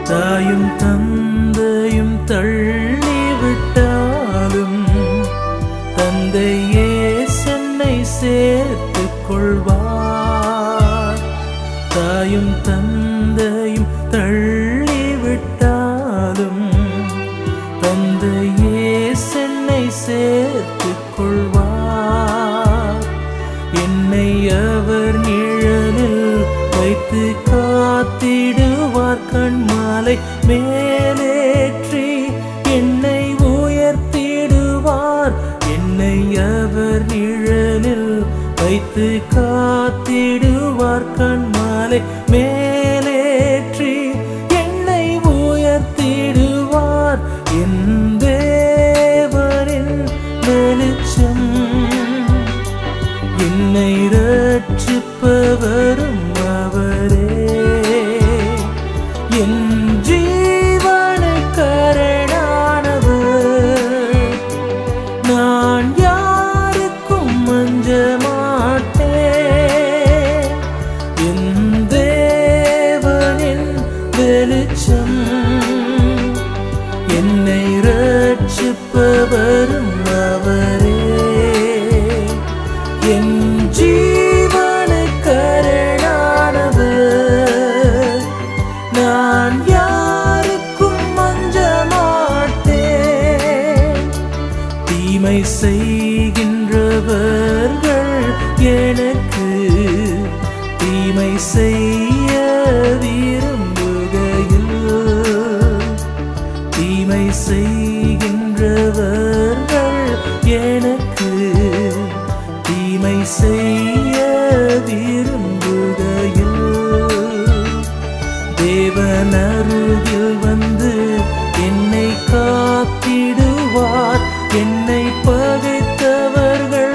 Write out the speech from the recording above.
தாயும் தந்தையும் தள்ளிவிட்டாலும் தந்தையே என்னை சேர்த்துக் கொள்வார். தாயும் தந்தையும் தள்ளிவிட்டாலும் தந்தையே என்னை சேர்த்துக் கொள்வார். என்னை அவர் நிழலில் வைத்து காத்திடுவார். கண்மாலை மேலேற்றி என்னை உயர்த்திடுவார். என்னை அவர் நிழலில் வைத்து காத்திடுவார். கண்மாலை மேலேற்றி என்னை உயர்த்திடுவார். என் தேவனின் வெளிச்சம் என்னை ரட்சிப்பவரும் அவரே. என் ஜீவனுக்கரணானவர். நான் யாருக்கும் அஞ்ச மாட்டேன். என் தேவனின் வெளிச்சம் என்னை ரட்சிப்பவரும் அவரே. என் ஜீவனுக்கரணானவர். நான் யாருக்கும் அஞ்ச மாட்டேன். தீமை செய்கின்றவர்கள் எனக்கு தீமை செய்ய விரும்புகையில், தீமை செய்கின்றவர்கள் எனக்கு தீமை செய்ய விரும்புகையில், தேவன் அருகில் வந்து என்னை காத்திடுவார். என்னை பகைத்தவர்கள்